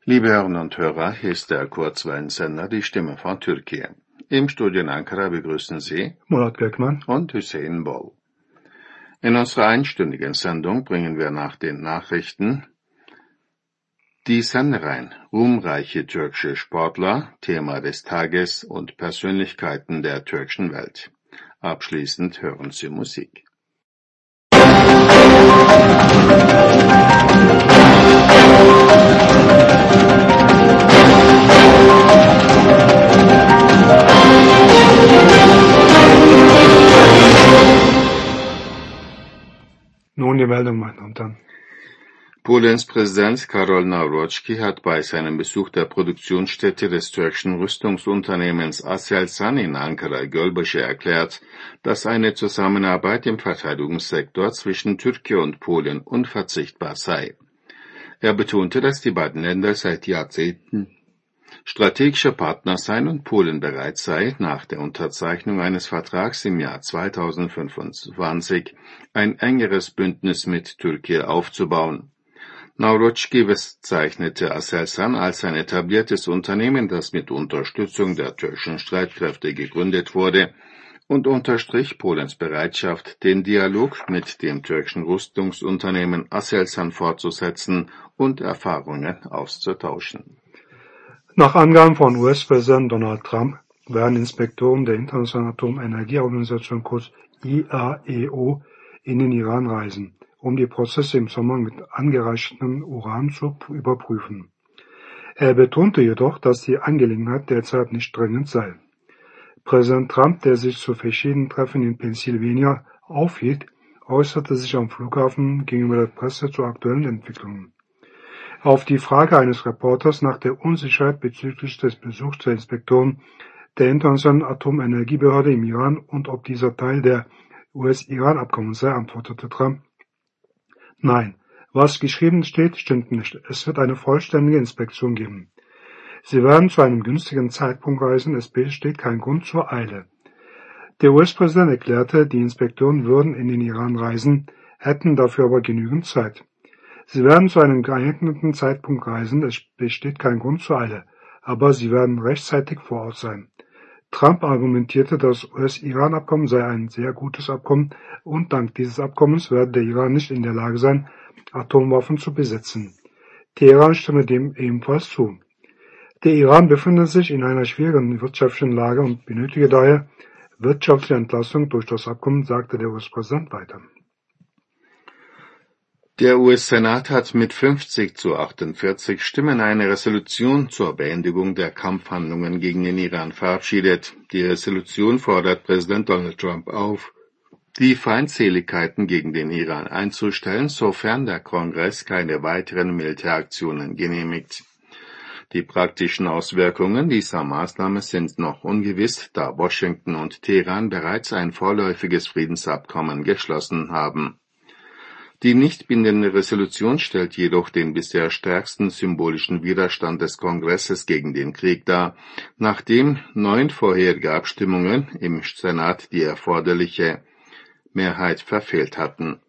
Liebe Hörerinnen und Hörer, hier ist der Kurzwellensender Die Stimme von Türkei. Im Studio in Ankara begrüßen Sie Murat Gökmen und Hüseyin Bol. In unserer einstündigen Sendung bringen wir nach den Nachrichten die Sendereien ruhmreiche türkische Sportler, Thema des Tages und Persönlichkeiten der türkischen Welt. Abschließend hören Sie Musik. Nun die Meldung, meine Damen und Herren. Polens Präsident Karol Nawrocki hat bei seinem Besuch der Produktionsstätte des türkischen Rüstungsunternehmens Aselsan in Ankara-Gölbaşı erklärt, dass eine Zusammenarbeit im Verteidigungssektor zwischen Türkei und Polen unverzichtbar sei. Er betonte, dass die beiden Länder seit Jahrzehnten strategische Partner seien und Polen bereit sei, nach der Unterzeichnung eines Vertrags im Jahr 2025 ein engeres Bündnis mit Türkei aufzubauen. Nawrocki bezeichnete Aselsan als ein etabliertes Unternehmen, das mit Unterstützung der türkischen Streitkräfte gegründet wurde, und unterstrich Polens Bereitschaft, den Dialog mit dem türkischen Rüstungsunternehmen Aselsan fortzusetzen und Erfahrungen auszutauschen. Nach Angaben von US-Präsident Donald Trump werden Inspektoren der Internationalen Atomenergieorganisation kurz IAEO in den Iran reisen, um die Prozesse im Zusammenhang mit angereichertem Uran zu überprüfen. Er betonte jedoch, dass die Angelegenheit derzeit nicht dringend sei. Präsident Trump, der sich zu verschiedenen Treffen in Pennsylvania aufhielt, äußerte sich am Flughafen gegenüber der Presse zu aktuellen Entwicklungen. Auf die Frage eines Reporters nach der Unsicherheit bezüglich des Besuchs der Inspektoren der Internationalen Atomenergiebehörde im Iran und ob dieser Teil der US-Iran-Abkommen sei, antwortete Trump: Nein, was geschrieben steht, stimmt nicht. Es wird eine vollständige Inspektion geben. Sie werden zu einem günstigen Zeitpunkt reisen, es besteht kein Grund zur Eile. Der US-Präsident erklärte, die Inspektoren würden in den Iran reisen, hätten dafür aber genügend Zeit. Sie werden zu einem geeigneten Zeitpunkt reisen, es besteht kein Grund zur Eile, aber sie werden rechtzeitig vor Ort sein. Trump argumentierte, das US-Iran-Abkommen sei ein sehr gutes Abkommen und dank dieses Abkommens werde der Iran nicht in der Lage sein, Atomwaffen zu besitzen. Teheran stimme dem ebenfalls zu. Der Iran befindet sich in einer schwierigen wirtschaftlichen Lage und benötige daher wirtschaftliche Entlastung durch das Abkommen, sagte der US-Präsident weiter. Der US-Senat hat mit 50-48 Stimmen eine Resolution zur Beendigung der Kampfhandlungen gegen den Iran verabschiedet. Die Resolution fordert Präsident Donald Trump auf, die Feindseligkeiten gegen den Iran einzustellen, sofern der Kongress keine weiteren Militäraktionen genehmigt. Die praktischen Auswirkungen dieser Maßnahme sind noch ungewiss, da Washington und Teheran bereits ein vorläufiges Friedensabkommen geschlossen haben. Die nicht bindende Resolution stellt jedoch den bisher stärksten symbolischen Widerstand des Kongresses gegen den Krieg dar, nachdem 9 vorherige Abstimmungen im Senat die erforderliche Mehrheit verfehlt hatten.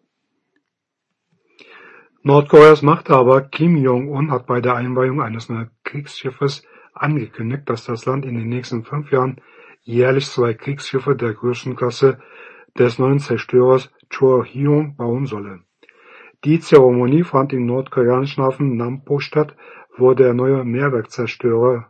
Nordkoreas Machthaber Kim Jong-un hat bei der Einweihung eines neuen Kriegsschiffes angekündigt, dass das Land in den nächsten 5 Jahren jährlich 2 Kriegsschiffe der Größenklasse des neuen Zerstörers Choehyun bauen solle. Die Zeremonie fand im nordkoreanischen Hafen Nampo statt, wo der neue Mehrzweckzerstörer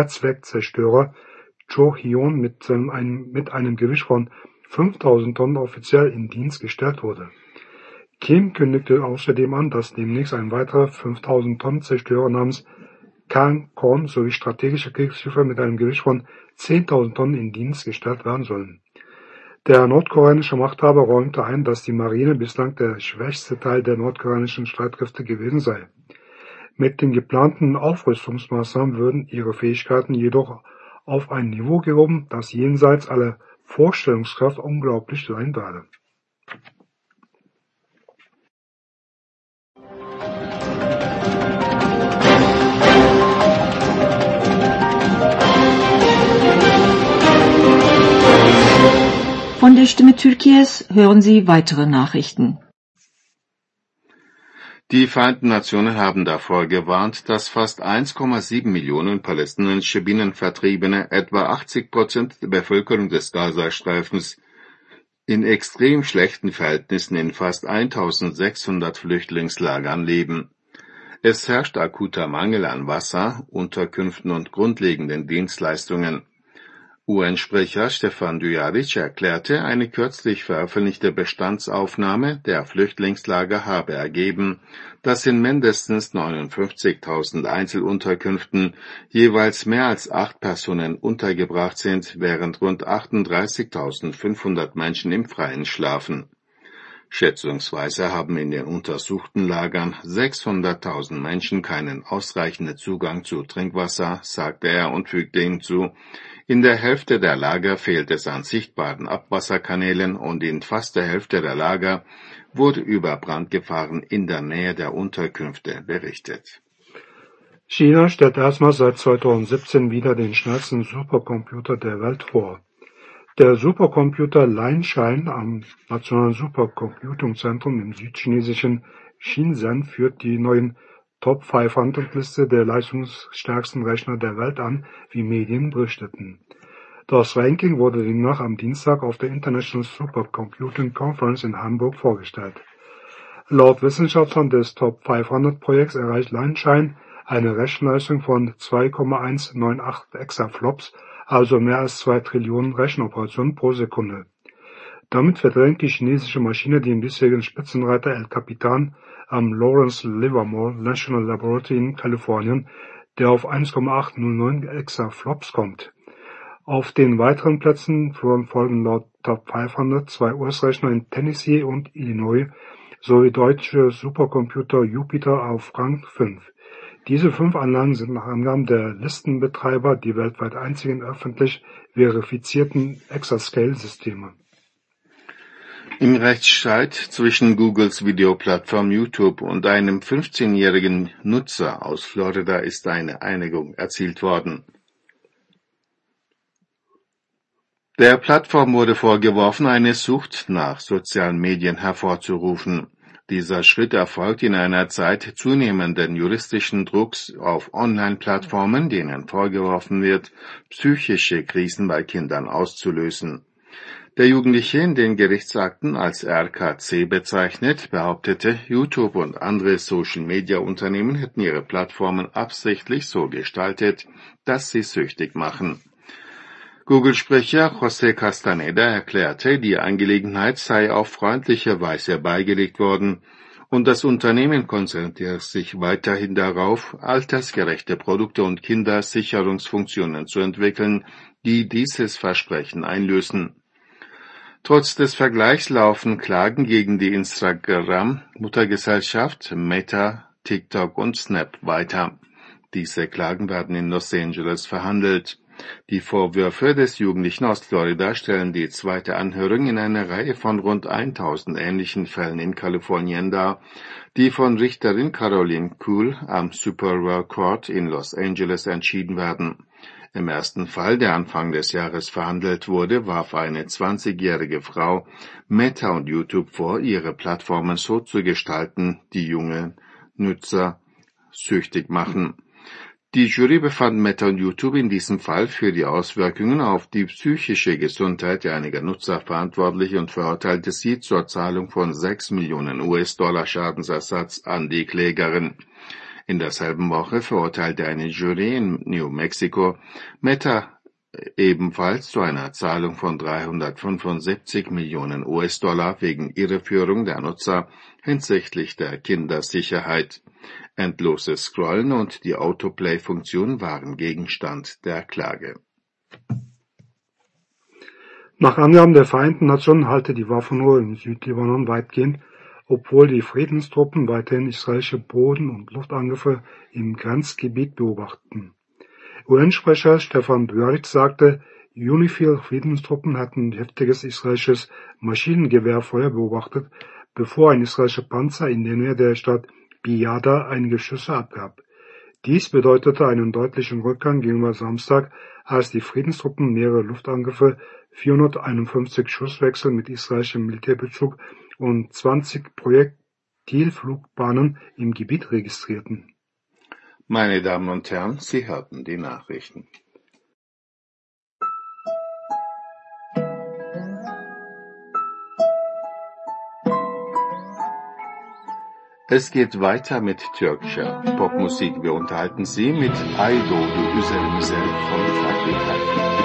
Choehyun mit einem Gewicht von 5000 Tonnen offiziell in Dienst gestellt wurde. Kim kündigte außerdem an, dass demnächst ein weiterer 5000 Tonnen Zerstörer namens Kangkon sowie strategische Kriegsschiffe mit einem Gewicht von 10.000 Tonnen in Dienst gestellt werden sollen. Der nordkoreanische Machthaber räumte ein, dass die Marine bislang der schwächste Teil der nordkoreanischen Streitkräfte gewesen sei. Mit den geplanten Aufrüstungsmaßnahmen würden ihre Fähigkeiten jedoch auf ein Niveau gehoben, das jenseits aller Vorstellungskraft unglaublich sein werde. Von der Stimme Türkiye's hören Sie weitere Nachrichten. Die Vereinten Nationen haben davor gewarnt, dass fast 1,7 Millionen palästinensische Binnenvertriebene, etwa 80% der Bevölkerung des Gazastreifens, in extrem schlechten Verhältnissen in fast 1600 Flüchtlingslagern leben. Es herrscht akuter Mangel an Wasser, Unterkünften und grundlegenden Dienstleistungen. UN-Sprecher Stefan Dujarric erklärte, eine kürzlich veröffentlichte Bestandsaufnahme der Flüchtlingslager habe ergeben, dass in mindestens 59.000 Einzelunterkünften jeweils mehr als 8 Personen untergebracht sind, während rund 38.500 Menschen im Freien schlafen. Schätzungsweise haben in den untersuchten Lagern 600.000 Menschen keinen ausreichenden Zugang zu Trinkwasser, sagte er und fügte hinzu, in der Hälfte der Lager fehlt es an sichtbaren Abwasserkanälen und in fast der Hälfte der Lager wurde über Brandgefahren in der Nähe der Unterkünfte berichtet. China stellt erstmals seit 2017 wieder den schnellsten Supercomputer der Welt vor. Der Supercomputer Lianshine am Nationalen Supercomputing-Zentrum im südchinesischen Shenzhen führt die neuen Top 500-Liste der leistungsstärksten Rechner der Welt an, wie Medien berichteten. Das Ranking wurde demnach am Dienstag auf der International Supercomputing Conference in Hamburg vorgestellt. Laut Wissenschaftlern des Top 500-Projekts erreicht Lianshine eine Rechenleistung von 2,198 Exaflops, also mehr als 2 Trillionen Rechenoperationen pro Sekunde. Damit verdrängt die chinesische Maschine den bisherigen Spitzenreiter El Capitan am Lawrence Livermore National Laboratory in Kalifornien, der auf 1,809 Exaflops kommt. Auf den weiteren Plätzen folgen laut Top 500 2 US-Rechner in Tennessee und Illinois sowie deutsche Supercomputer Jupiter auf Rang 5. Diese 5 Anlagen sind nach Angaben der Listenbetreiber die weltweit einzigen öffentlich verifizierten Exascale-Systeme. Im Rechtsstreit zwischen Googles Videoplattform YouTube und einem 15-jährigen Nutzer aus Florida ist eine Einigung erzielt worden. Der Plattform wurde vorgeworfen, eine Sucht nach sozialen Medien hervorzurufen. Dieser Schritt erfolgt in einer Zeit zunehmenden juristischen Drucks auf Online-Plattformen, denen vorgeworfen wird, psychische Krisen bei Kindern auszulösen. Der Jugendliche, in den Gerichtsakten als RKC bezeichnet, behauptete, YouTube und andere Social-Media-Unternehmen hätten ihre Plattformen absichtlich so gestaltet, dass sie süchtig machen. Google-Sprecher José Castaneda erklärte, die Angelegenheit sei auf freundliche Weise beigelegt worden und das Unternehmen konzentriert sich weiterhin darauf, altersgerechte Produkte und Kindersicherungsfunktionen zu entwickeln, die dieses Versprechen einlösen. Trotz des Vergleichs laufen Klagen gegen die Instagram-Muttergesellschaft, Meta, TikTok und Snap weiter. Diese Klagen werden in Los Angeles verhandelt. Die Vorwürfe des Jugendlichen aus Florida stellen die zweite Anhörung in einer Reihe von rund 1000 ähnlichen Fällen in Kalifornien dar, die von Richterin Caroline Kuhl am Superior Court in Los Angeles entschieden werden. Im ersten Fall, der Anfang des Jahres verhandelt wurde, warf eine 20-jährige Frau Meta und YouTube vor, ihre Plattformen so zu gestalten, die junge Nutzer süchtig machen. Die Jury befand Meta und YouTube in diesem Fall für die Auswirkungen auf die psychische Gesundheit einiger Nutzer verantwortlich und verurteilte sie zur Zahlung von 6 Millionen US-Dollar Schadensersatz an die Klägerin. In derselben Woche verurteilte eine Jury in New Mexico Meta ebenfalls zu einer Zahlung von 375 Millionen US-Dollar wegen Irreführung der Nutzer hinsichtlich der Kindersicherheit. Endloses Scrollen und die Autoplay-Funktion waren Gegenstand der Klage. Nach Angaben der Vereinten Nationen halte die Waffenruhe im Südlibanon weitgehend, obwohl die Friedenstruppen weiterhin israelische Boden- und Luftangriffe im Grenzgebiet beobachten. UN-Sprecher Stefan Dujarric sagte, UNIFIL-Friedenstruppen hatten heftiges israelisches Maschinengewehrfeuer beobachtet, bevor ein israelischer Panzer in der Nähe der Stadt Biyada einige Schüsse abgab. Dies bedeutete einen deutlichen Rückgang gegenüber Samstag, als die Friedenstruppen mehrere Luftangriffe, 451 Schusswechsel mit israelischem Militärbezug und 20 Zielflugbahnen im Gebiet registrierten. Meine Damen und Herren, Sie hörten die Nachrichten. Es geht weiter mit türkischer Popmusik. Wir unterhalten Sie mit Ay doğdu üzerimize von Fatih Akin.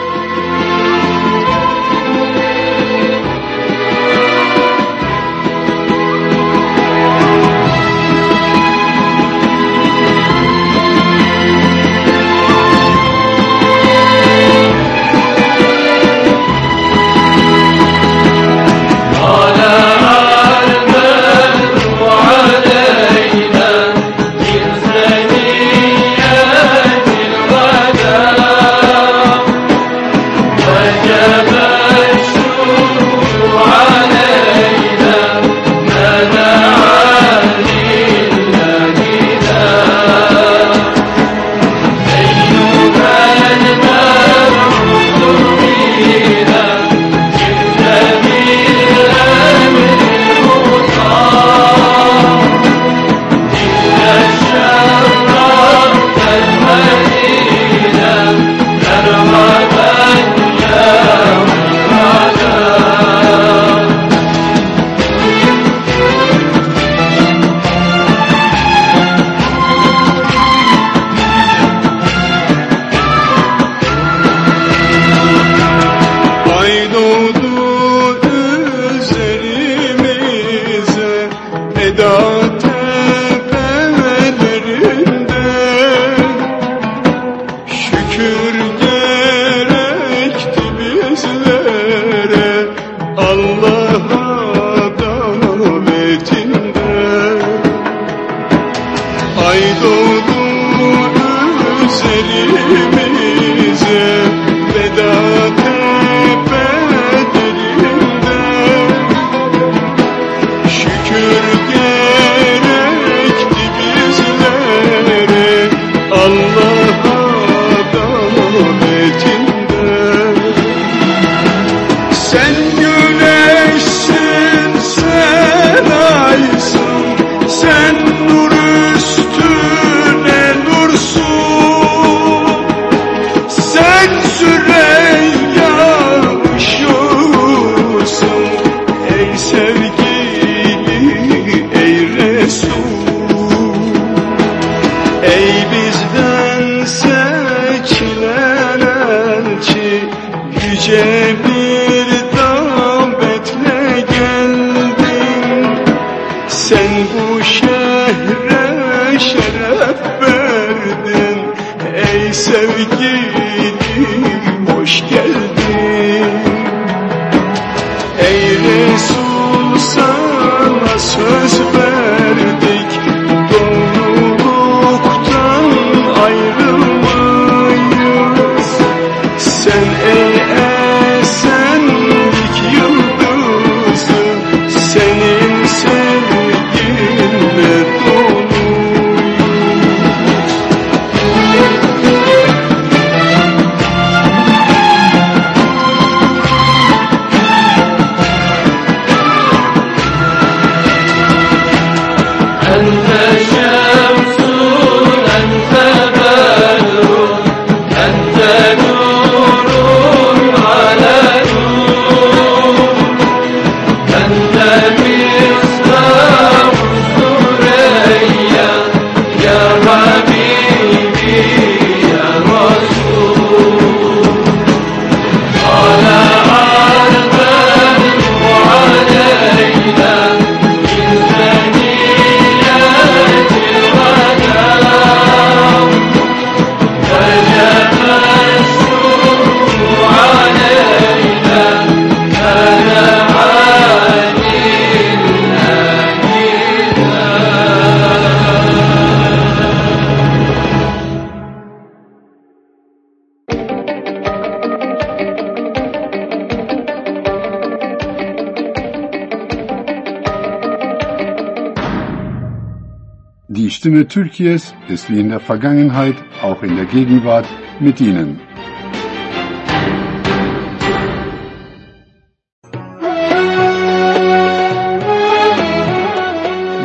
Die Stimme Türkiye's ist wie in der Vergangenheit auch in der Gegenwart mit Ihnen.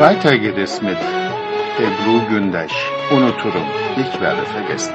Weiter geht es mit Ebru Gündeş, Unuturum, ich werde vergessen.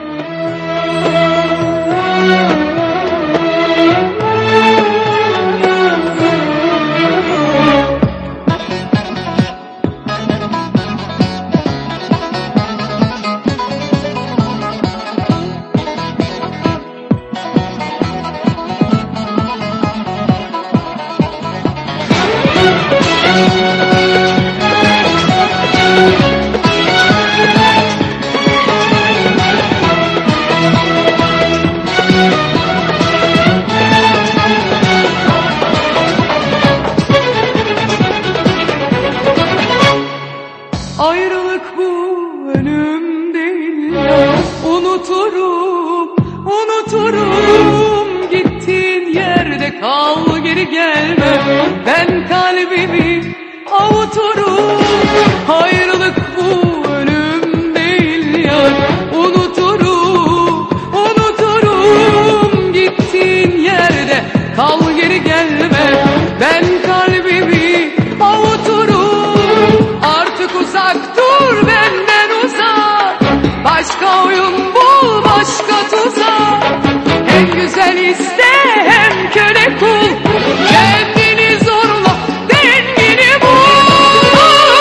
Ayrılık bu ölüm değil ya. Unuturum, unuturum. Gittiğin yerde kal, geri gelme. Ben kalbimi avuturum. Ayrılık bu ölüm değil ya. Unuturum, unuturum. Gittiğin yerde kal, geri gelme. Ben kalbimi avuturum. Artık uzak dur benden uzak. Başka oyun bul, başka tuzak. Hem güzel iste hem köle kul. Kendini zorla, dengini bul.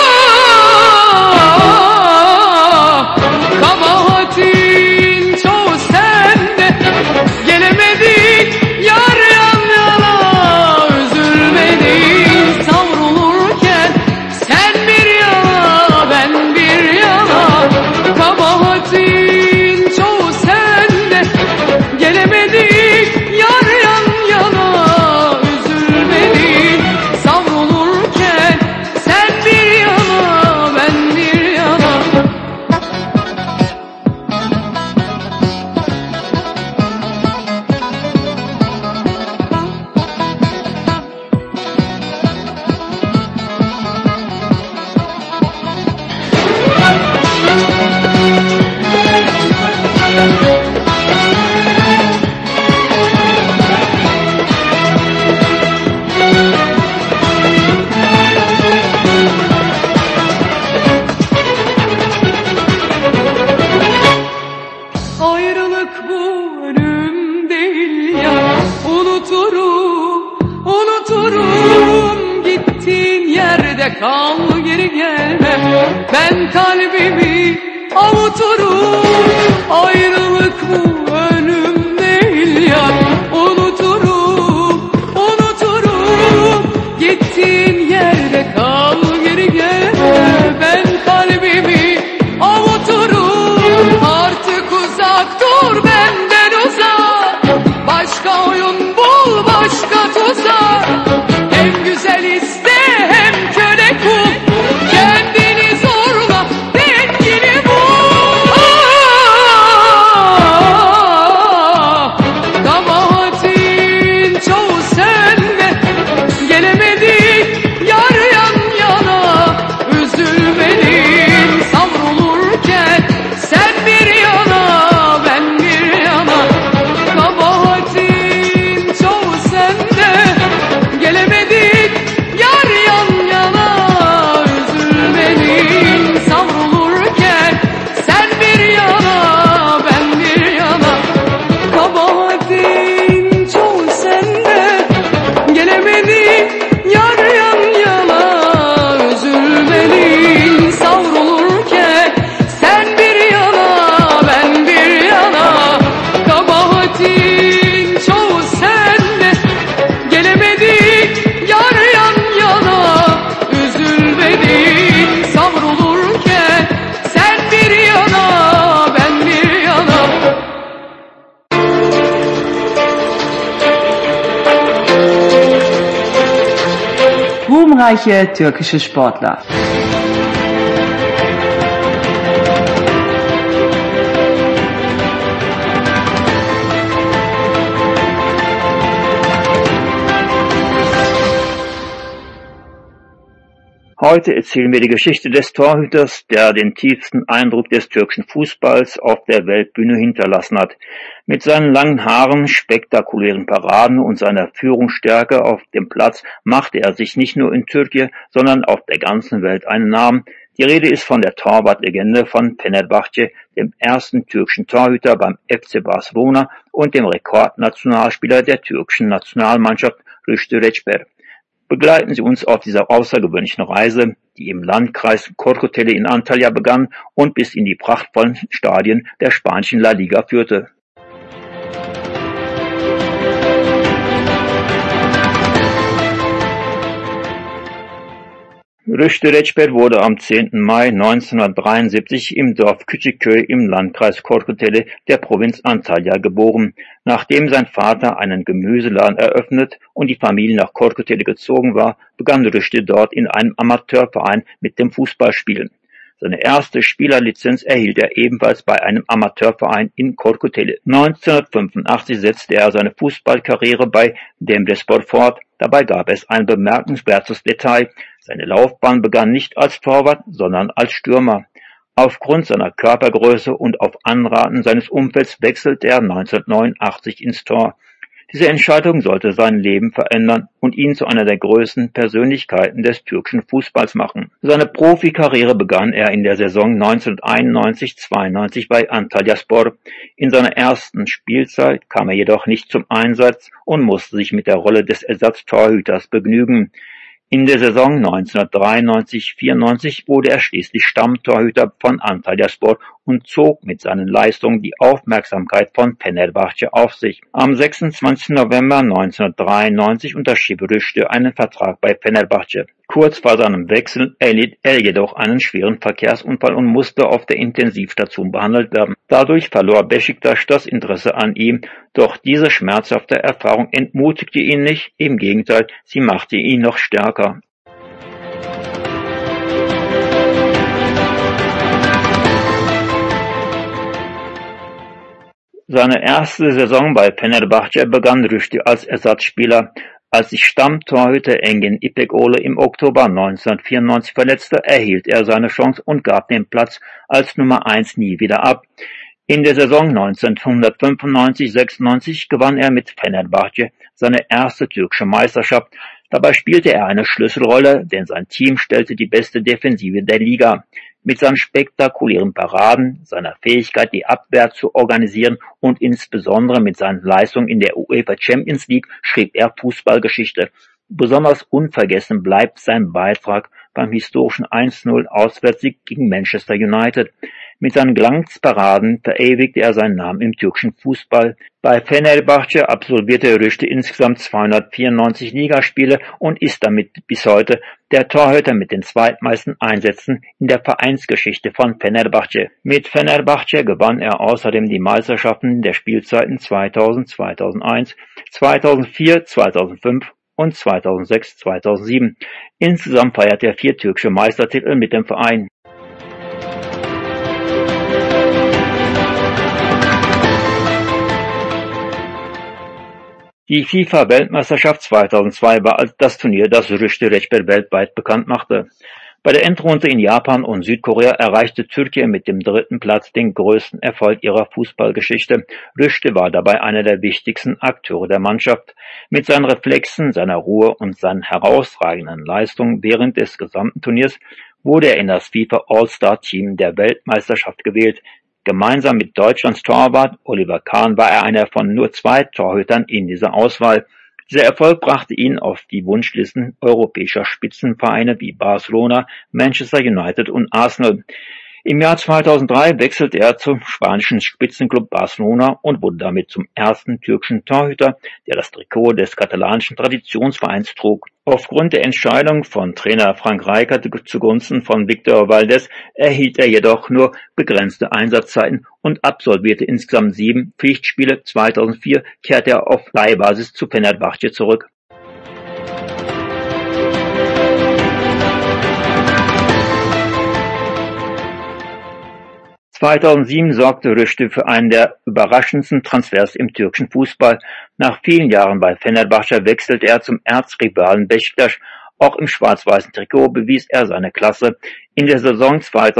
Kabahatin çoğu sende. Gelemedik yar yan yana. Üzülmedik savrulurken. Sen bir yana, ben bir yana. Kabahatin çoğu sende. Gelemedik yar yan yana. Üzülmedik savrulurken. Sen bir yana, ben bir yana. Ayrılık bu ölüm değil ya. Unuturum, unuturum. Gittiğin yerde kal, geri gelme. Ben kalbimi avuturum. Ayrılık bu ölüm değil ya. Unuturum, unuturum. Gittiğin yerde kal, geri gelme. Ben kalbimi avuturum. Artık uzak dur benden uzak. Başka oyun bul, başka tuzak. Hem güzel iste hem köle kul. Kendini zorla, dengini bul. Kabahatin çoğu sende. Gelemedik yar yan yana. Üzülmedim savrulurken. Sen bir yana, ben bir yana. Kabahatin çoğu sende. Gelemedik yar yan yana. Üzülmedim savrulurken. Sen bir yana, ben bir yana. Kabahatin çoğu sende. Gelemedik yar yan yana. Üzülmedim savrulurken. Sen bir yana, ben bir yana. Kabahatin çoğu sende. Gelemedik yar yan yana. Üzülmedim savrulurken. Sen bir yana, ben bir yana. Ruhmreiche türkische Sportler. Heute erzählen wir die Geschichte des Torhüters, der den tiefsten Eindruck des türkischen Fußballs auf der Weltbühne hinterlassen hat. Mit seinen langen Haaren, spektakulären Paraden und seiner Führungsstärke auf dem Platz machte er sich nicht nur in Türkei, sondern auf der ganzen Welt einen Namen. Die Rede ist von der Torwartlegende von Fenerbahçe, dem ersten türkischen Torhüter beim FC Barcelona und dem Rekordnationalspieler der türkischen Nationalmannschaft Rüştü Reçber. Begleiten Sie uns auf dieser außergewöhnlichen Reise, die im Landkreis Korkuteli in Antalya begann und bis in die prachtvollen Stadien der spanischen La Liga führte. Rüştü Reçber wurde am 10. Mai 1973 im Dorf Küçükköy im Landkreis Korkuteli der Provinz Antalya geboren. Nachdem sein Vater einen Gemüseladen eröffnet und die Familie nach Korkuteli gezogen war, begann Rüştü dort in einem Amateurverein mit dem Fußballspielen. Seine erste Spielerlizenz erhielt er ebenfalls bei einem Amateurverein in Korkuteli. 1985 setzte er seine Fußballkarriere bei Demirspor fort. Dabei gab es ein bemerkenswertes Detail. Seine Laufbahn begann nicht als Torwart, sondern als Stürmer. Aufgrund seiner Körpergröße und auf Anraten seines Umfelds wechselte er 1989 ins Tor. Diese Entscheidung sollte sein Leben verändern und ihn zu einer der größten Persönlichkeiten des türkischen Fußballs machen. Seine Profikarriere begann er in der Saison 1991-92 bei Antalyaspor. In seiner ersten Spielzeit kam er jedoch nicht zum Einsatz und musste sich mit der Rolle des Ersatztorhüters begnügen. In der Saison 1993-94 wurde er schließlich Stammtorhüter von Antalyaspor und zog mit seinen Leistungen die Aufmerksamkeit von Fenerbahçe auf sich. Am 26. November 1993 unterschrieb Rüştü einen Vertrag bei Fenerbahçe. Kurz vor seinem Wechsel erlitt er jedoch einen schweren Verkehrsunfall und musste auf der Intensivstation behandelt werden. Dadurch verlor Beşiktaş das Interesse an ihm, doch diese schmerzhafte Erfahrung entmutigte ihn nicht, im Gegenteil, sie machte ihn noch stärker. Seine erste Saison bei Fenerbahçe begann Rüştü als Ersatzspieler. Als sich Stammtorhüter Engin İpekoğlu im Oktober 1994 verletzte, erhielt er seine Chance und gab den Platz als Nummer 1 nie wieder ab. In der Saison 1995-96 gewann er mit Fenerbahçe seine erste türkische Meisterschaft. Dabei spielte er eine Schlüsselrolle, denn sein Team stellte die beste Defensive der Liga. Mit seinen spektakulären Paraden, seiner Fähigkeit, die Abwehr zu organisieren und insbesondere mit seinen Leistungen in der UEFA Champions League schrieb er Fußballgeschichte. Besonders unvergessen bleibt sein Beitrag beim historischen 1:0 Auswärtssieg gegen Manchester United. Mit seinen Glanzparaden verewigte er seinen Namen im türkischen Fußball. Bei Fenerbahçe absolvierte Rüştü insgesamt 294 Ligaspiele und ist damit bis heute der Torhüter mit den zweitmeisten Einsätzen in der Vereinsgeschichte von Fenerbahçe. Mit Fenerbahçe gewann er außerdem die Meisterschaften der Spielzeiten 2000, 2001, 2004, 2005 und 2006-2007. Insgesamt feierte er 4 türkische Meistertitel mit dem Verein. Die FIFA-Weltmeisterschaft 2002 war das Turnier, das Rüştü Reçber weltweit bekannt machte. Bei der Endrunde in Japan und Südkorea erreichte Türkei mit dem 3. Platz den größten Erfolg ihrer Fußballgeschichte. Rüştü war dabei einer der wichtigsten Akteure der Mannschaft. Mit seinen Reflexen, seiner Ruhe und seinen herausragenden Leistungen während des gesamten Turniers wurde er in das FIFA All-Star-Team der Weltmeisterschaft gewählt. Gemeinsam mit Deutschlands Torwart Oliver Kahn war er einer von nur 2 Torhütern in dieser Auswahl. Dieser Erfolg brachte ihn auf die Wunschlisten europäischer Spitzenvereine wie Barcelona, Manchester United und Arsenal. Im Jahr 2003 wechselte er zum spanischen Spitzenclub Barcelona und wurde damit zum ersten türkischen Torhüter, der das Trikot des katalanischen Traditionsvereins trug. Aufgrund der Entscheidung von Trainer Frank Rijkaard zugunsten von Víctor Valdés erhielt er jedoch nur begrenzte Einsatzzeiten und absolvierte insgesamt 7 Pflichtspiele. 2004 kehrte er auf Leihbasis zu Fenerbahçe zurück. (2007) sorgte Rüştü für einen der überraschendsten Transfers im türkischen Fußball. Nach vielen Jahren bei Fenerbahçe wechselte er zum Erzrivalen Beşiktaş. Auch im schwarz-weißen Trikot bewies er seine Klasse. In der Saison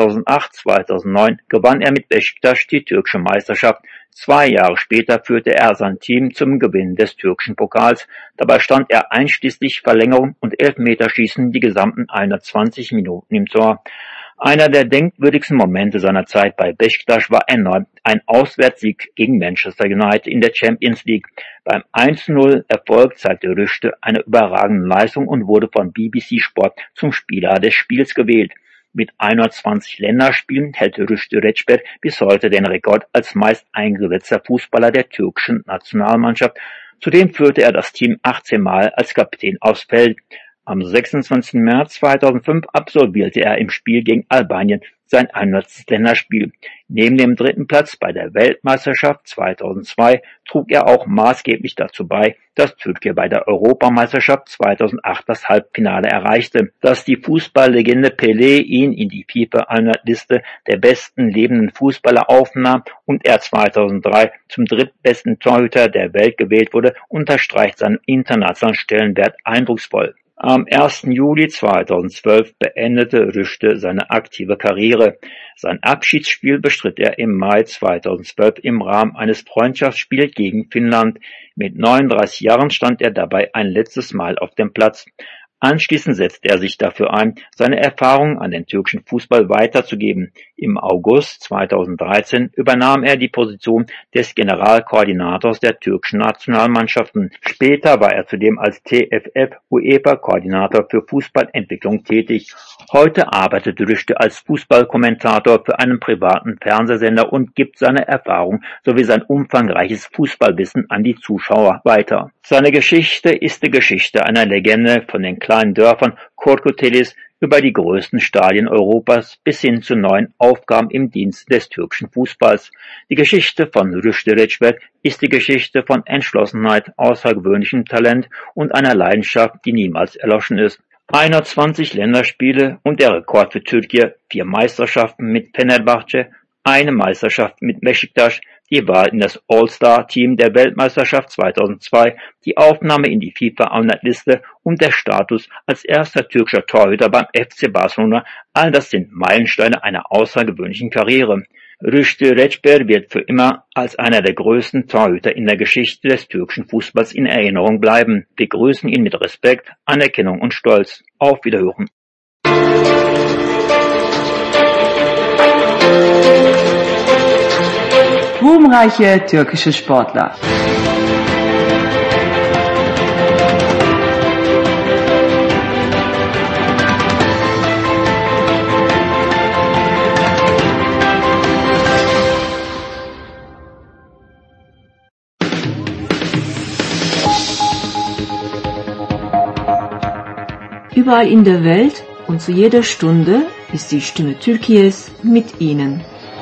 2008/2009 gewann er mit Beşiktaş die türkische Meisterschaft. 2 Jahre später führte er sein Team zum Gewinn des türkischen Pokals. Dabei stand er einschließlich Verlängerung und Elfmeterschießen die gesamten 120 Minuten im Tor. Einer der denkwürdigsten Momente seiner Zeit bei Beşiktaş war erneut ein Auswärtssieg gegen Manchester United in der Champions League. Beim 1:0 Erfolg zeigte Rüştü eine überragende Leistung und wurde von BBC Sport zum Spieler des Spiels gewählt. Mit 120 Länderspielen hält Rüştü Reçber bis heute den Rekord als meist eingesetzter Fußballer der türkischen Nationalmannschaft. Zudem führte er das Team 18 Mal als Kapitän aufs Feld. Am 26. März 2005 absolvierte er im Spiel gegen Albanien sein 100. Länderspiel. Neben dem 3. Platz bei der Weltmeisterschaft 2002 trug er auch maßgeblich dazu bei, dass Türkei bei der Europameisterschaft 2008 das Halbfinale erreichte, dass die Fußballlegende Pelé ihn in die FIFA-Liste der besten lebenden Fußballer aufnahm und er 2003 zum drittbesten Torhüter der Welt gewählt wurde, unterstreicht seinen internationalen Stellenwert eindrucksvoll. Am 1. Juli 2012 beendete Rüştü seine aktive Karriere. Sein Abschiedsspiel bestritt er im Mai 2012 im Rahmen eines Freundschaftsspiels gegen Finnland. Mit 39 Jahren stand er dabei ein letztes Mal auf dem Platz. Anschließend setzte er sich dafür ein, seine Erfahrungen an den türkischen Fußball weiterzugeben. Im August 2013 übernahm er die Position des Generalkoordinators der türkischen Nationalmannschaften. Später war er zudem als TFF-UEFA-Koordinator für Fußballentwicklung tätig. Heute arbeitet Rüştü als Fußballkommentator für einen privaten Fernsehsender und gibt seine Erfahrung sowie sein umfangreiches Fußballwissen an die Zuschauer weiter. Seine Geschichte ist die Geschichte einer Legende, von den kleinen Dörfern Korkutilis über die größten Stadien Europas bis hin zu neuen Aufgaben im Dienst des türkischen Fußballs. Die Geschichte von Rüştü Reçber ist die Geschichte von Entschlossenheit, außergewöhnlichem Talent und einer Leidenschaft, die niemals erloschen ist. 21 Länderspiele und der Rekord für Türkei, 4 Meisterschaften mit Fenerbahçe, eine Meisterschaft mit Beşiktaş, die Wahl in das All-Star-Team der Weltmeisterschaft 2002, die Aufnahme in die FIFA-100-Liste und der Status als erster türkischer Torhüter beim FC Barcelona, all das sind Meilensteine einer außergewöhnlichen Karriere. Rüştü Reçber wird für immer als einer der größten Torhüter in der Geschichte des türkischen Fußballs in Erinnerung bleiben. Wir grüßen ihn mit Respekt, Anerkennung und Stolz. Auf Wiederhören. Ruhmreiche türkische Sportler. Überall in der Welt und zu jeder Stunde ist die Stimme Türkiye's mit Ihnen.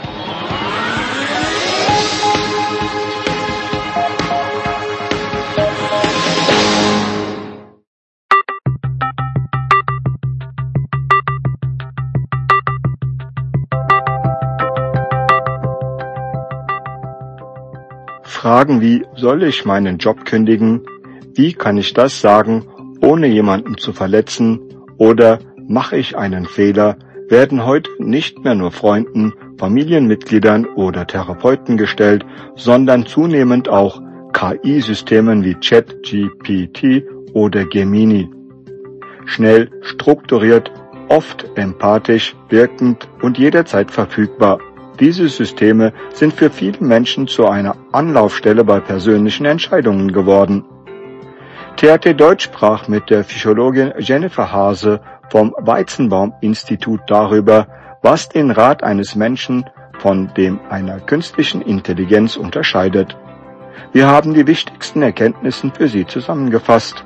Fragen wie, soll ich meinen Job kündigen? Wie kann ich das sagen, ohne jemanden zu verletzen? Oder mache ich einen Fehler? Werden heute nicht mehr nur Freunden, Familienmitgliedern oder Therapeuten gestellt, sondern zunehmend auch KI-Systemen wie ChatGPT oder Gemini. Schnell, strukturiert, oft empathisch, wirkend und jederzeit verfügbar. Diese Systeme sind für viele Menschen zu einer Anlaufstelle bei persönlichen Entscheidungen geworden. THT Deutsch sprach mit der Psychologin Jennifer Hase vom Weizenbaum-Institut darüber, was den Rat eines Menschen von dem einer künstlichen Intelligenz unterscheidet. Wir haben die wichtigsten Erkenntnisse für Sie zusammengefasst.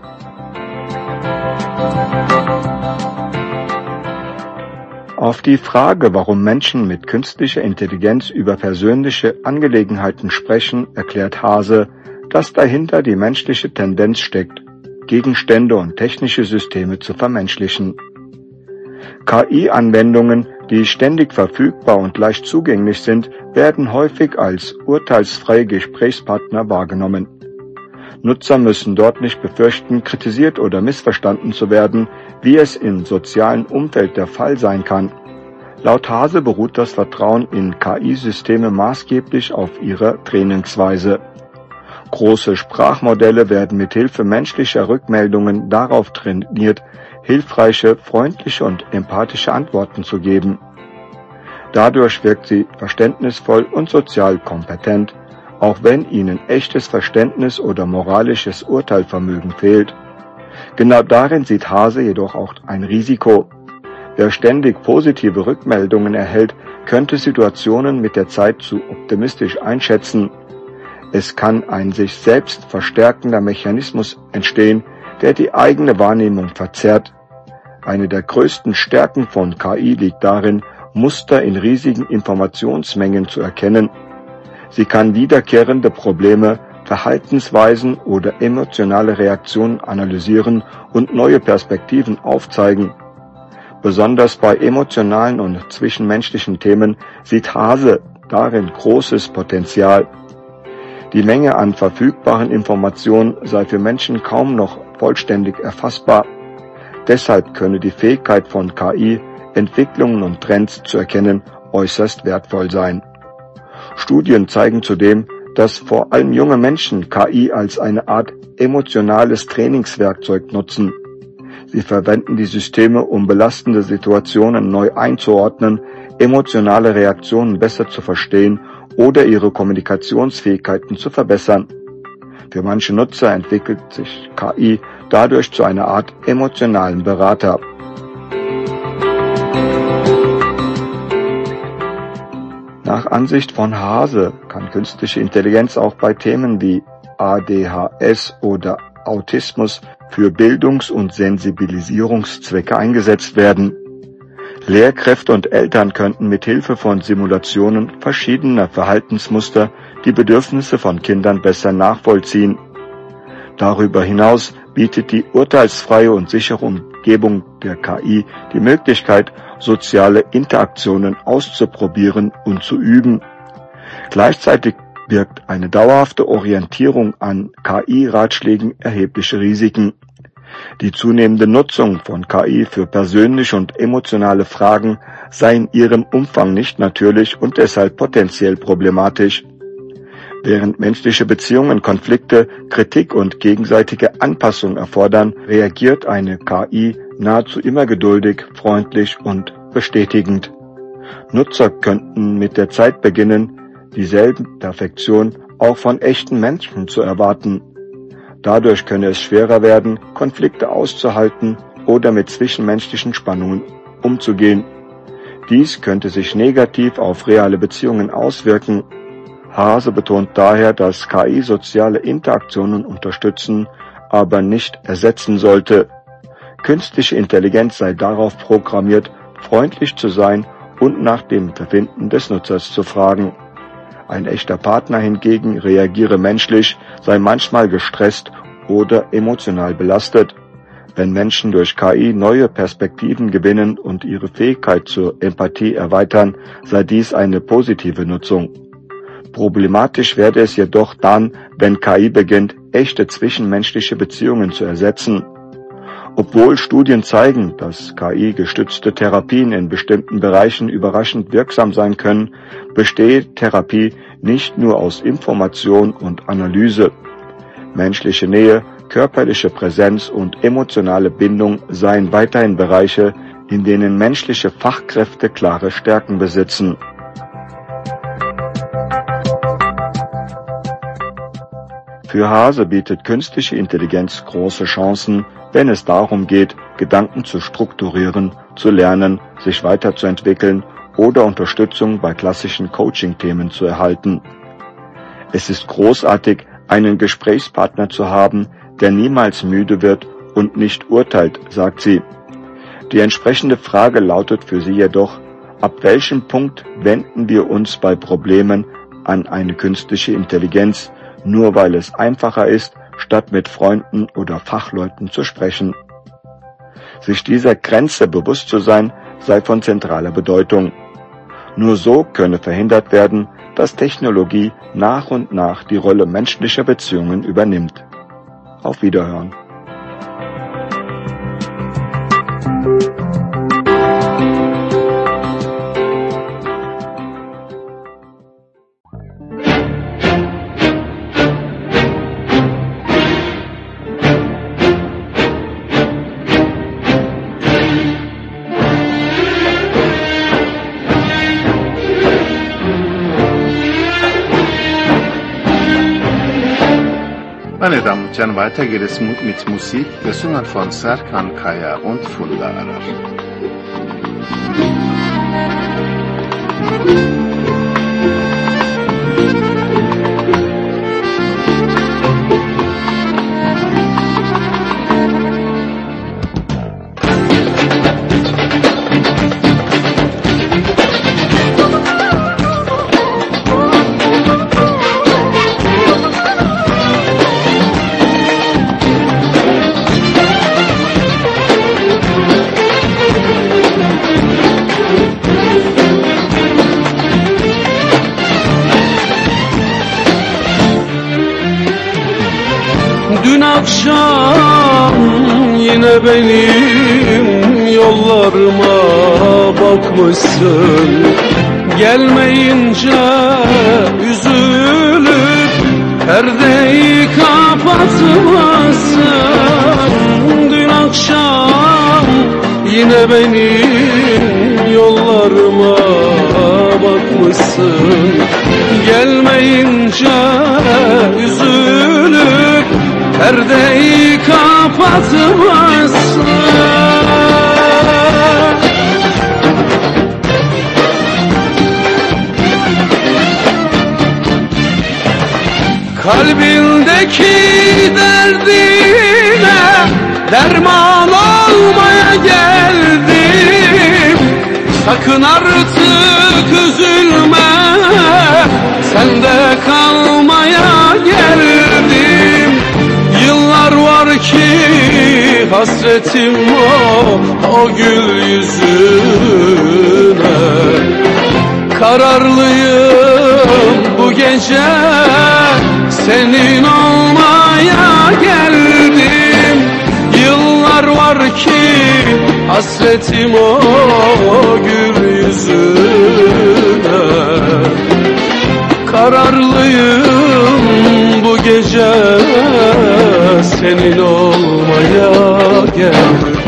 Auf die Frage, warum Menschen mit künstlicher Intelligenz über persönliche Angelegenheiten sprechen, erklärt Hase, dass dahinter die menschliche Tendenz steckt, Gegenstände und technische Systeme zu vermenschlichen. KI-Anwendungen, die ständig verfügbar und leicht zugänglich sind, werden häufig als urteilsfreie Gesprächspartner wahrgenommen. Nutzer müssen dort nicht befürchten, kritisiert oder missverstanden zu werden, wie es im sozialen Umfeld der Fall sein kann. Laut Haase beruht das Vertrauen in KI-Systeme maßgeblich auf ihrer Trainingsweise. Große Sprachmodelle werden mit Hilfe menschlicher Rückmeldungen darauf trainiert, hilfreiche, freundliche und empathische Antworten zu geben. Dadurch wirkt sie verständnisvoll und sozial kompetent, auch wenn ihnen echtes Verständnis oder moralisches Urteilvermögen fehlt. Genau darin sieht Haase jedoch auch ein Risiko. Wer ständig positive Rückmeldungen erhält, könnte Situationen mit der Zeit zu optimistisch einschätzen. Es kann ein sich selbst verstärkender Mechanismus entstehen, der die eigene Wahrnehmung verzerrt. Eine der größten Stärken von KI liegt darin, Muster in riesigen Informationsmengen zu erkennen. Sie kann wiederkehrende Probleme, Verhaltensweisen oder emotionale Reaktionen analysieren und neue Perspektiven aufzeigen. Besonders bei emotionalen und zwischenmenschlichen Themen sieht Haase darin großes Potenzial. Die Menge an verfügbaren Informationen sei für Menschen kaum noch vollständig erfassbar. Deshalb könne die Fähigkeit von KI, Entwicklungen und Trends zu erkennen, äußerst wertvoll sein. Studien zeigen zudem, dass vor allem junge Menschen KI als eine Art emotionales Trainingswerkzeug nutzen. Sie verwenden die Systeme, um belastende Situationen neu einzuordnen, emotionale Reaktionen besser zu verstehen oder ihre Kommunikationsfähigkeiten zu verbessern. Für manche Nutzer entwickelt sich KI dadurch zu einer Art emotionalen Berater. Nach Ansicht von Haase kann künstliche Intelligenz auch bei Themen wie ADHS oder Autismus für Bildungs- und Sensibilisierungszwecke eingesetzt werden. Lehrkräfte und Eltern könnten mit Hilfe von Simulationen verschiedener Verhaltensmuster die Bedürfnisse von Kindern besser nachvollziehen. Darüber hinaus bietet die urteilsfreie und sichere Umgebung der KI die Möglichkeit, soziale Interaktionen auszuprobieren und zu üben. Gleichzeitig birgt eine dauerhafte Orientierung an KI-Ratschlägen erhebliche Risiken. Die zunehmende Nutzung von KI für persönliche und emotionale Fragen sei in ihrem Umfang nicht natürlich und deshalb potenziell problematisch. Während menschliche Beziehungen Konflikte, Kritik und gegenseitige Anpassung erfordern, reagiert eine KI nahezu immer geduldig, freundlich und bestätigend. Nutzer könnten mit der Zeit beginnen, dieselben Perfektion auch von echten Menschen zu erwarten. Dadurch könne es schwerer werden, Konflikte auszuhalten oder mit zwischenmenschlichen Spannungen umzugehen. Dies könnte sich negativ auf reale Beziehungen auswirken. Haase betont daher, dass KI soziale Interaktionen unterstützen, aber nicht ersetzen sollte. Künstliche Intelligenz sei darauf programmiert, freundlich zu sein und nach dem Befinden des Nutzers zu fragen. Ein echter Partner hingegen reagiere menschlich, sei manchmal gestresst oder emotional belastet. Wenn Menschen durch KI neue Perspektiven gewinnen und ihre Fähigkeit zur Empathie erweitern, sei dies eine positive Nutzung. Problematisch werde es jedoch dann, wenn KI beginnt, echte zwischenmenschliche Beziehungen zu ersetzen. Obwohl Studien zeigen, dass KI-gestützte Therapien in bestimmten Bereichen überraschend wirksam sein können, besteht Therapie nicht nur aus Information und Analyse. Menschliche Nähe, körperliche Präsenz und emotionale Bindung seien weiterhin Bereiche, in denen menschliche Fachkräfte klare Stärken besitzen. Für Haase bietet künstliche Intelligenz große Chancen, wenn es darum geht, Gedanken zu strukturieren, zu lernen, sich weiterzuentwickeln oder Unterstützung bei klassischen Coaching-Themen zu erhalten. Es ist großartig, einen Gesprächspartner zu haben, der niemals müde wird und nicht urteilt, sagt sie. Die entsprechende Frage lautet für sie jedoch, ab welchem Punkt wenden wir uns bei Problemen an eine künstliche Intelligenz, nur weil es einfacher ist, statt mit Freunden oder Fachleuten zu sprechen. Sich dieser Grenze bewusst zu sein, sei von zentraler Bedeutung. Nur so könne verhindert werden, dass Technologie nach und nach die Rolle menschlicher Beziehungen übernimmt. Auf Wiederhören. Meine Damen und Herren, weiter geht es mit Musik, gesungen von Serkan Kaya und Funda Arar. Dün akşam yine benim yollarıma bakmışsın. Gelmeyince üzülüp perdeyi kapatmışsın. Dün akşam yine benim yollarıma bakmışsın. Gelmeyince üzülüp perdeyi kapatmışsın. Kalbindeki derdine derman olmaya geldim. Sakın artık üzülme, sende kalmaya geldim. Yıllar var ki hasretim o gül yüzüne. Kararlıyım bu gece senin olmaya geldim. Yıllar var ki hasretim o gül yüzüne. Kararlıyım bu gece senin olmaya geldim.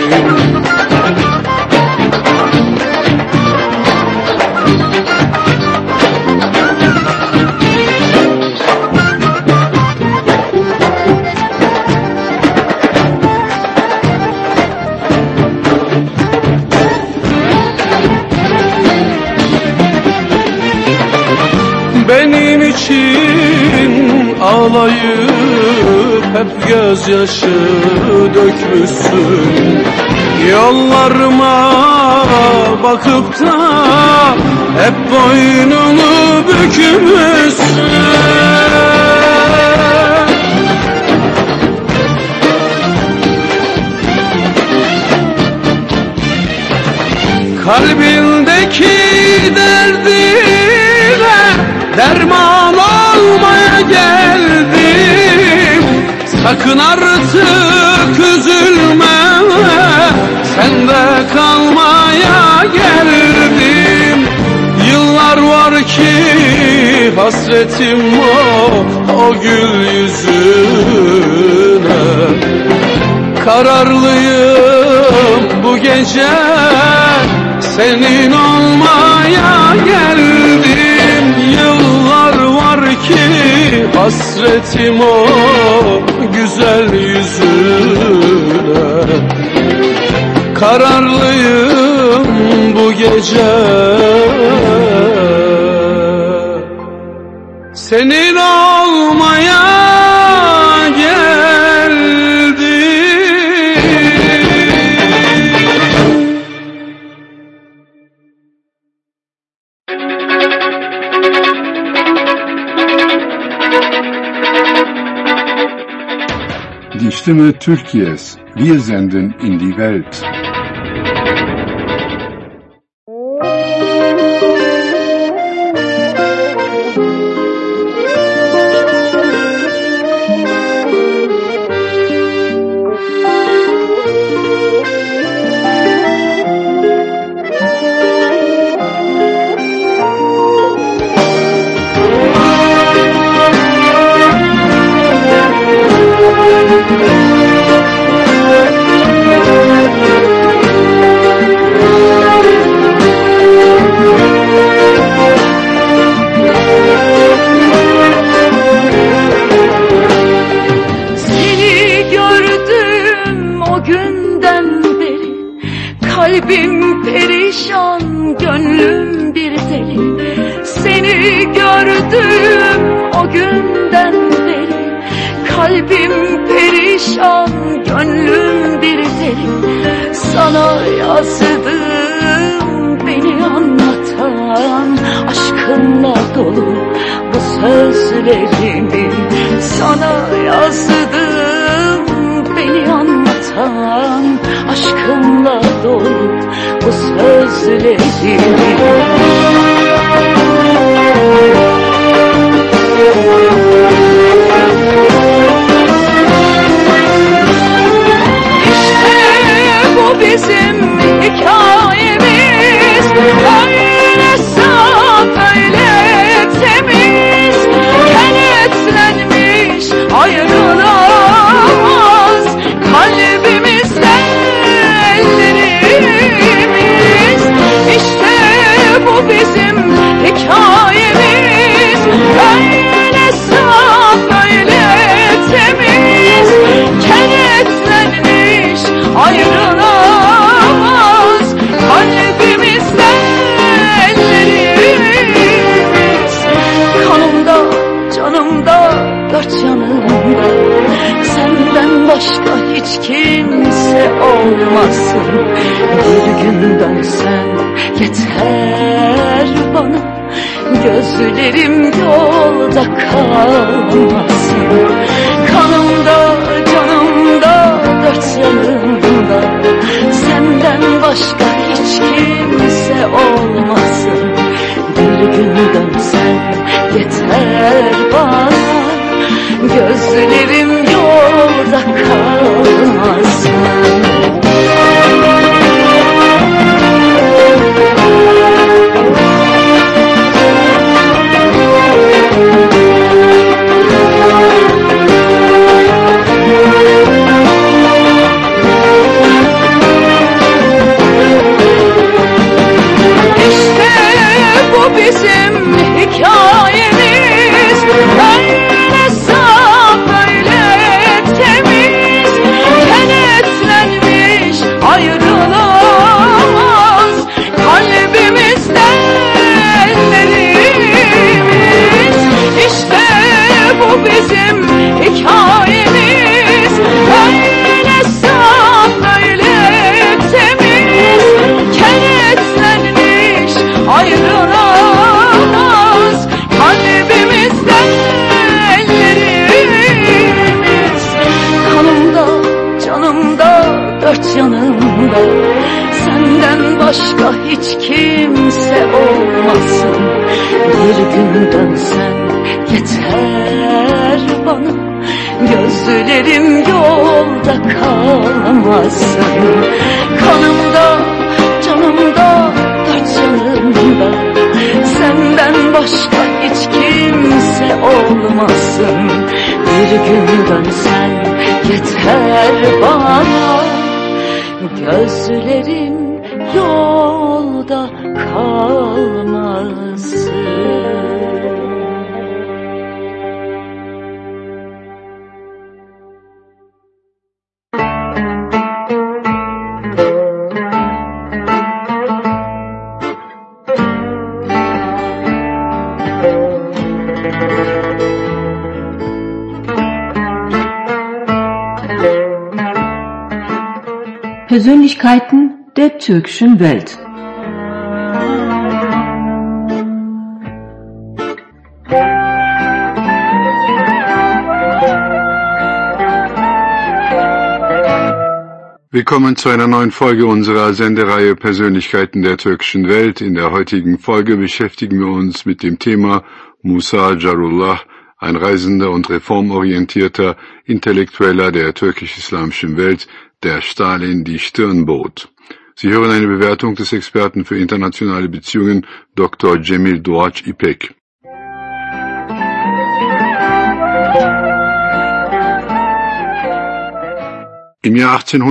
Benim için ağlayıp hep gözyaşı dökmüşsün. Yollarıma bakıp da hep boynunu bükmüşsün. Kalbindeki derdine derman olmaya geldim. Sakın artık üzülme, sende kalmaya geldim. Yıllar var ki hasretim o gül yüzüne. Kararlıyım bu gece senin olmaya geldim. Yıllar var ki hasretim o güzel yüzüne. Kararlıyım bu gece senin olmaya Die Stimme Türkiye's. Wir senden in die Welt. günden beri. Kalbim perişan, gönlüm bir deli. Seni gördüm o günden beri. Kalbim perişan, gönlüm bir deli. Sana yazdım beni anlatan, aşkınla dolu bu sözlerimi. Sana yazdım beni anlatan, aşkınla dolu bu sözlerimi. Bizim hikayemiz öyle saf, öyle temiz, kenetlenmiş ayrılamaz kalbimizde ellerimiz. İşte bu bizim hikayemiz öyle saf, öyle temiz, kenetlenmiş ayrılamaz kalbimizde ellerimiz. Kanımda, canımda, dört yanımda senden başka hiç kimse olmasın. Bir gün dönsen yeter bana, gözlerim yolda kalmasın. Kanımda, canımda, dört yanımda senden başka hiç kimse olmasın. Bir gün dönsen yeter bana, gözlerim yolda kalmasın. Bizim hikayemiz öyle saf, öyle temiz, kenetlenmiş ayrılamaz kalbimizde ellerimiz. İşte bu bizim hikayemiz öyle saf, öyle temiz, kenetlenmiş ayrılamaz kalbimizden ellerimiz. Kanımda, canımda, dört yanımda senden başka hiç kimse olmasın. Bir gün dönsen yeter bana, gözlerim yolda kalmasın. Kanımda, canımda, dört yanımda senden başka hiç kimse olmasın. Bir gün dönsen yeter bana, gözlerim yolda kalmasın. Persönlichkeiten der türkischen Welt. Willkommen zu einer neuen Folge unserer Sendereihe Persönlichkeiten der türkischen Welt. In der heutigen Folge beschäftigen wir uns mit dem Thema Musa Jarullah, ein reisender und reformorientierter Intellektueller der türkisch-islamischen Welt, der Stalin die Stirn bot. Sie hören eine Bewertung des Experten für internationale Beziehungen Dr. Cemil Doğaç İpek. Im Jahr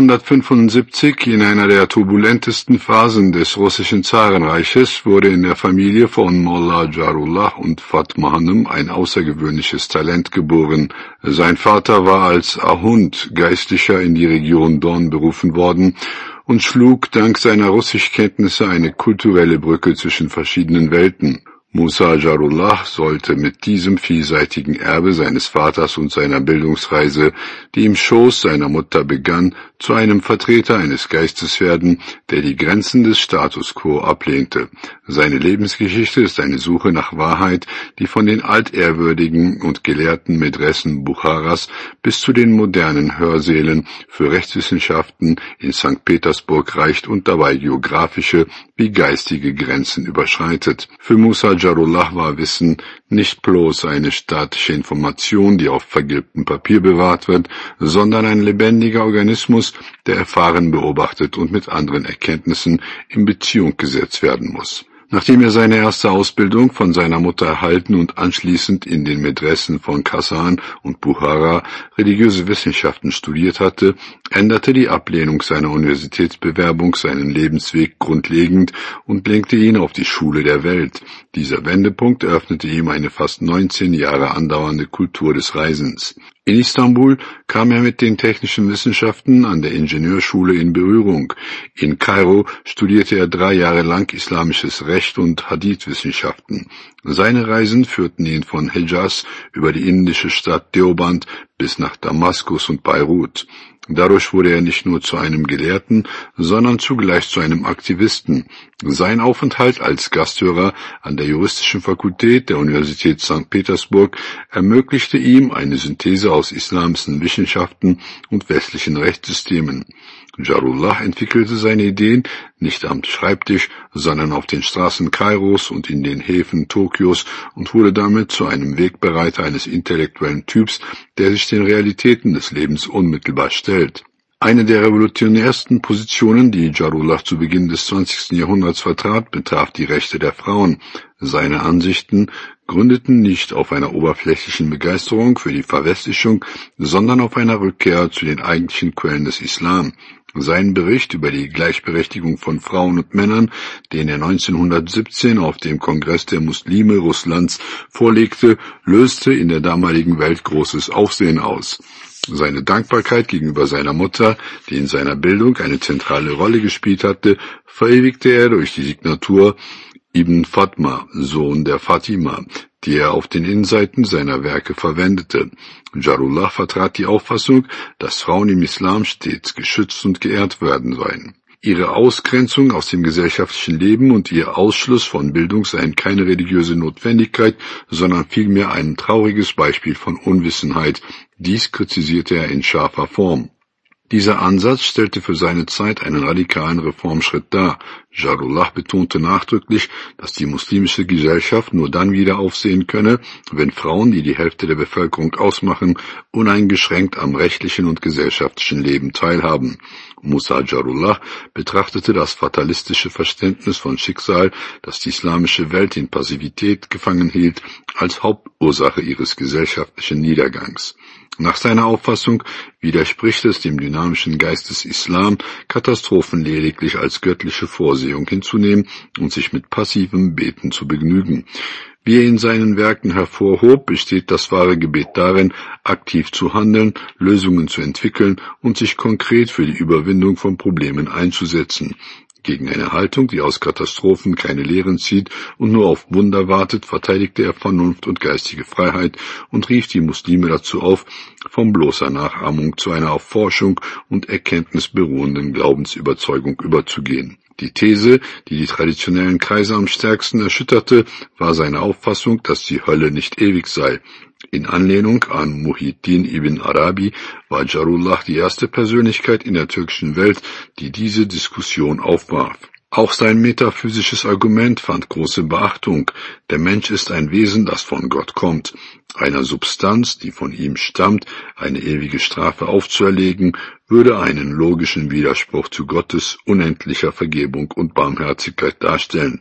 1875, in einer der turbulentesten Phasen des russischen Zarenreiches, wurde in der Familie von Molla Jarullah und Fatma Hanım ein außergewöhnliches Talent geboren. Sein Vater war als Ahund Geistlicher in die Region Don berufen worden und schlug dank seiner Russischkenntnisse eine kulturelle Brücke zwischen verschiedenen Welten. Musa Jarullah sollte mit diesem vielseitigen Erbe seines Vaters und seiner Bildungsreise, die im Schoß seiner Mutter begann, zu einem Vertreter eines Geistes werden, der die Grenzen des Status quo ablehnte. Seine Lebensgeschichte ist eine Suche nach Wahrheit, die von den altehrwürdigen und gelehrten Medressen Bukharas bis zu den modernen Hörsälen für Rechtswissenschaften in St. Petersburg reicht und dabei geografische wie geistige Grenzen überschreitet. Für Musa Jarullah war Wissen nicht bloß eine statische Information, die auf vergilbtem Papier bewahrt wird, sondern ein lebendiger Organismus, der erfahren, beobachtet und mit anderen Erkenntnissen in Beziehung gesetzt werden muss. Nachdem er seine erste Ausbildung von seiner Mutter erhalten und anschließend in den Medressen von Kasan und Bukhara religiöse Wissenschaften studiert hatte, änderte die Ablehnung seiner Universitätsbewerbung seinen Lebensweg grundlegend und lenkte ihn auf die Schule der Welt. Dieser Wendepunkt eröffnete ihm eine fast 19 Jahre andauernde Kultur des Reisens. In Istanbul kam er mit den technischen Wissenschaften an der Ingenieurschule in Berührung. In Kairo studierte er 3 Jahre lang islamisches Recht und Hadith-Wissenschaften. Seine Reisen führten ihn von Hejaz über die indische Stadt Deoband bis nach Damaskus und Beirut. Dadurch wurde er nicht nur zu einem Gelehrten, sondern zugleich zu einem Aktivisten. Sein Aufenthalt als Gasthörer an der Juristischen Fakultät der Universität St. Petersburg ermöglichte ihm eine Synthese aus islamischen Wissenschaften und westlichen Rechtssystemen. Jarullah entwickelte seine Ideen nicht am Schreibtisch, sondern auf den Straßen Kairos und in den Häfen Tokios und wurde damit zu einem Wegbereiter eines intellektuellen Typs, der sich den Realitäten des Lebens unmittelbar stellt. Eine der revolutionärsten Positionen, die Jarullah zu Beginn des 20. Jahrhunderts vertrat, betraf die Rechte der Frauen. Seine Ansichten gründeten nicht auf einer oberflächlichen Begeisterung für die Verwestlichung, sondern auf einer Rückkehr zu den eigentlichen Quellen des Islam. Sein Bericht über die Gleichberechtigung von Frauen und Männern, den er 1917 auf dem Kongress der Muslime Russlands vorlegte, löste in der damaligen Welt großes Aufsehen aus. Seine Dankbarkeit gegenüber seiner Mutter, die in seiner Bildung eine zentrale Rolle gespielt hatte, verewigte er durch die Signatur Ibn Fatma, Sohn der Fatima, die er auf den Innenseiten seiner Werke verwendete. Jarullah vertrat die Auffassung, dass Frauen im Islam stets geschützt und geehrt werden sollen. Ihre Ausgrenzung aus dem gesellschaftlichen Leben und ihr Ausschluss von Bildung seien keine religiöse Notwendigkeit, sondern vielmehr ein trauriges Beispiel von Unwissenheit. Dies kritisierte er in scharfer Form. Dieser Ansatz stellte für seine Zeit einen radikalen Reformschritt dar. Jarullah betonte nachdrücklich, dass die muslimische Gesellschaft nur dann wieder aufsehen könne, wenn Frauen, die die Hälfte der Bevölkerung ausmachen, uneingeschränkt am rechtlichen und gesellschaftlichen Leben teilhaben. Musa Jarullah betrachtete das fatalistische Verständnis von Schicksal, das die islamische Welt in Passivität gefangen hielt, als Hauptursache ihres gesellschaftlichen Niedergangs. Nach seiner Auffassung widerspricht es dem dynamischen Geist des Islam, Katastrophen lediglich als göttliche Vorsehung hinzunehmen und sich mit passivem Beten zu begnügen. Wie er in seinen Werken hervorhob, besteht das wahre Gebet darin, aktiv zu handeln, Lösungen zu entwickeln und sich konkret für die Überwindung von Problemen einzusetzen. Gegen eine Haltung, die aus Katastrophen keine Lehren zieht und nur auf Wunder wartet, verteidigte er Vernunft und geistige Freiheit und rief die Muslime dazu auf, von bloßer Nachahmung zu einer auf Forschung und Erkenntnis beruhenden Glaubensüberzeugung überzugehen. Die These, die die traditionellen Kreise am stärksten erschütterte, war seine Auffassung, dass die Hölle nicht ewig sei. In Anlehnung an Muhyiddin ibn Arabi war Jarullah die erste Persönlichkeit in der türkischen Welt, die diese Diskussion aufwarf. Auch sein metaphysisches Argument fand große Beachtung. Der Mensch ist ein Wesen, das von Gott kommt. Einer Substanz, die von ihm stammt, eine ewige Strafe aufzuerlegen, würde einen logischen Widerspruch zu Gottes unendlicher Vergebung und Barmherzigkeit darstellen.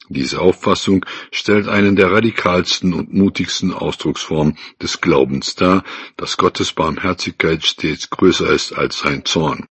Diese Auffassung stellt einen der radikalsten und mutigsten Ausdrucksformen des Glaubens dar, dass Gottes Barmherzigkeit stets größer ist als sein Zorn.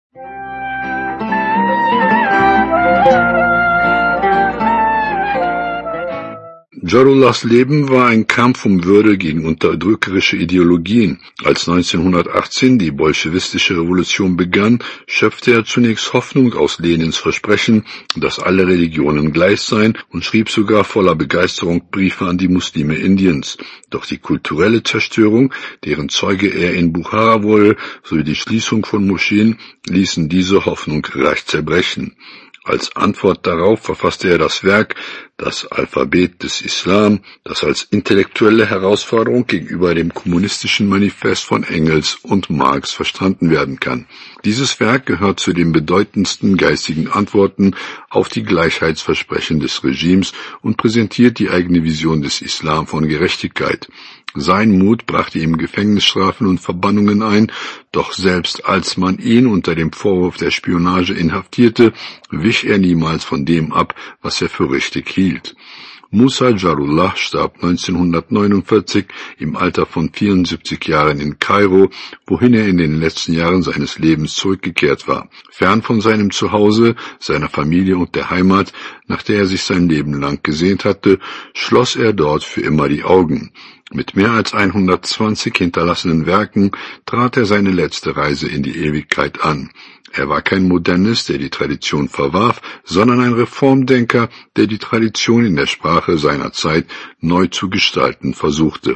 Jarullahs Leben war ein Kampf um Würde gegen unterdrückerische Ideologien. Als 1918 die bolschewistische Revolution begann, schöpfte er zunächst Hoffnung aus Lenins Versprechen, dass alle Religionen gleich seien, und schrieb sogar voller Begeisterung Briefe an die Muslime Indiens. Doch die kulturelle Zerstörung, deren Zeuge er in Bukhara wurde, sowie die Schließung von Moscheen ließen diese Hoffnung leicht zerbrechen. Als Antwort darauf verfasste er das Werk Das Alphabet des Islam, das als intellektuelle Herausforderung gegenüber dem kommunistischen Manifest von Engels und Marx verstanden werden kann. Dieses Werk gehört zu den bedeutendsten geistigen Antworten auf die Gleichheitsversprechen des Regimes und präsentiert die eigene Vision des Islam von Gerechtigkeit. Sein Mut brachte ihm Gefängnisstrafen und Verbannungen ein, doch selbst als man ihn unter dem Vorwurf der Spionage inhaftierte, wich er niemals von dem ab, was er für richtig hielt. Musa Jarullah starb 1949 im Alter von 74 Jahren in Kairo, wohin er in den letzten Jahren seines Lebens zurückgekehrt war. Fern von seinem Zuhause, seiner Familie und der Heimat, nach der er sich sein Leben lang gesehnt hatte, schloss er dort für immer die Augen. Mit mehr als 120 hinterlassenen Werken trat er seine letzte Reise in die Ewigkeit an. Er war kein Modernist, der die Tradition verwarf, sondern ein Reformdenker, der die Tradition in der Sprache seiner Zeit neu zu gestalten versuchte.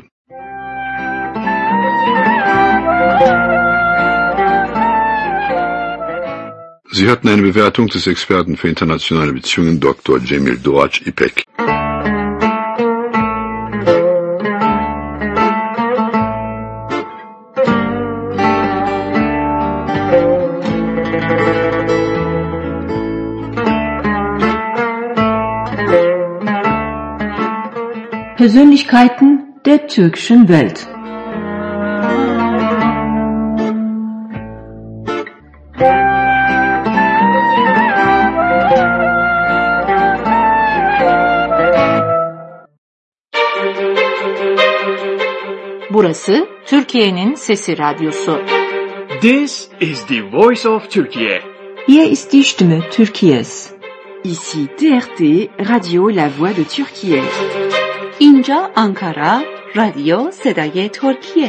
Sie hatten eine Bewertung des Experten für internationale Beziehungen Dr. Cemil Doğaç İpek. Persönlichkeiten der türkischen Welt. Burası Türkiye'nin Sesi Radyosu. This is the voice of Turkey. Hier ist die Stimme Türkiye's. Ici TRT, Radio La Voix de Türkiye. اینجا آنکارا، رادیو صدای ترکیه.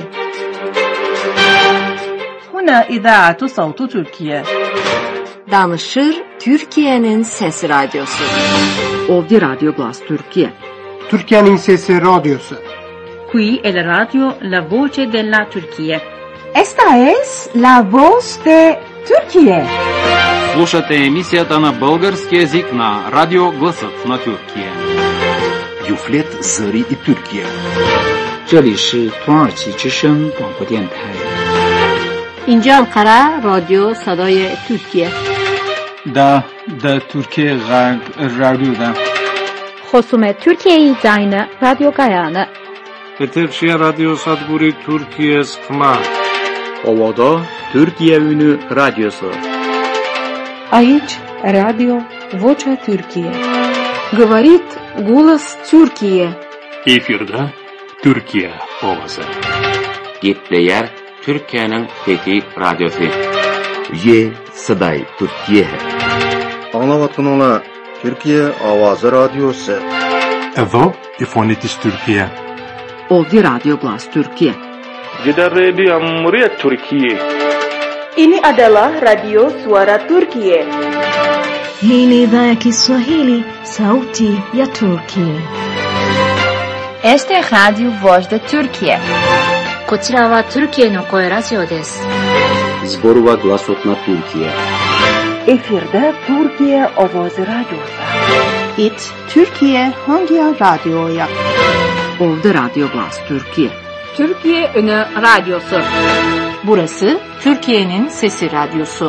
هنا إذاعة صوت تركيا. Danışır Türkiye'nin Sesi Radyosu. Ovdje Radio Glas Türkiye. Türkiye'nin Sesi Radyosu. Qui è la radio La Voce della Turchia. Esta es La Voz de Turquía. Слушате емисията на български език на Радио Гласът на Тюркия. Юфлет Зări и Türkiye. 这里是土耳其之声广播电台。 اینجا انقره رادیو صدای ترکیه. دا ترکیه رادیو خصوم ترکیه زاین رادیو گایانه. Eterşehir Radyo Sadguri Türkiye Skma. Ovada Türkiye Ünü Radyosu. Aici Radio Vocea Türkiye. Говорит голос Türkiye. Efirde Türkiye Ovası. Gitleyer Türkiye'nin Fethi Radyosu. Ye Saday Türkiye. Anlavatınla Türkiye Avazı Radyosu. Evo Ifonitis Türkiye. Ovdje Radio Glas Türkiye. Jeddah Radio Muryat Türkiye. Ini adalah Radio Suara Turkiye. Hii ni idhaa ya Kiswahili, sauti ya Turkiye. Este Radio Voz de Turkiye. こちらはトルキエの声ラジオです。 Zborova Glasot na Türkiye. Efirde Türkiye Ovozi Radyosu. It Türkiye Hangi Radyo'ya? Ovdje Radio Glas Türkiye. Türkiye Ünü Radyosu. Burası Türkiye'nin Sesi Radyosu.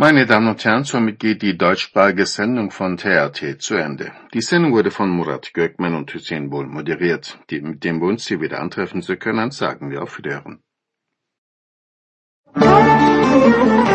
Meine Damen und Herren, somit geht die deutschsprachige Sendung von TRT zu Ende. Die Sendung wurde von Murat Gökmen und Hüseyin Bol moderiert. Mit dem wir uns hier wieder antreffen zu können, sagen wir auf Wiederhören.